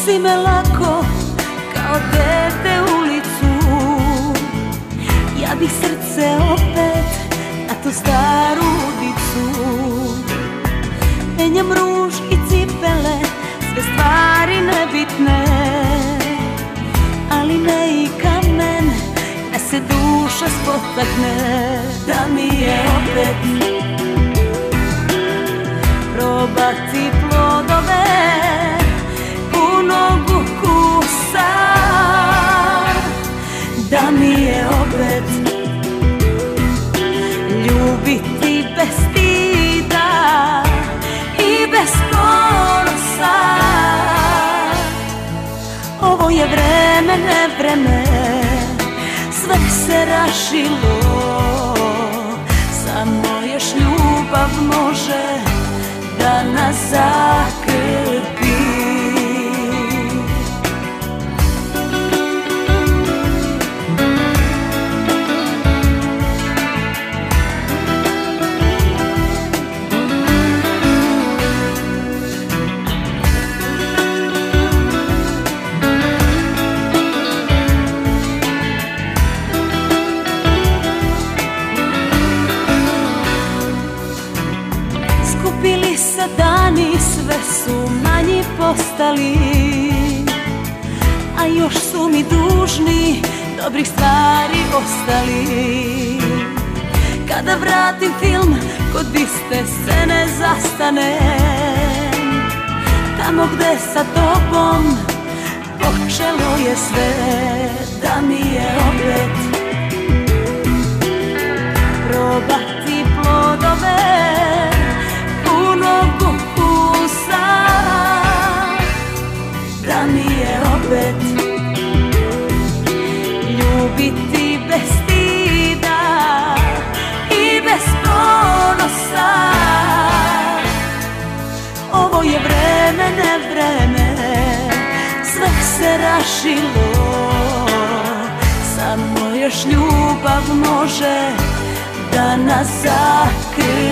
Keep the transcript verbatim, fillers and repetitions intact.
si me lako kao dete ulicu. Ja bih srce opet na tu staru udicu. Menjam ruž i cipele, sve stvari nebitne, ali ne i kamen da se duša spotakne. Da mi je opet probati plodove punog ukusa. Da mi je opet ljubiti bez stida i bez ponosa. Ovo je vreme, ne vreme, sve se rašilo. Samo još ljubav može da nas zakrpi. Skupili se dani, sve su manji postali, a još su mi dužni dobrih stvari ostali. Kada vratim film, kod iste scene zastanem, tamo gde sa tobom počelo je sve. Da mi je opet probati plodove punog ukusa. Da mi je opet ljubiti bez stida i bez ponosa. Ovo je vreme, ne vreme, sve se rašilo. Samo još ljubav može da nas zakrpi.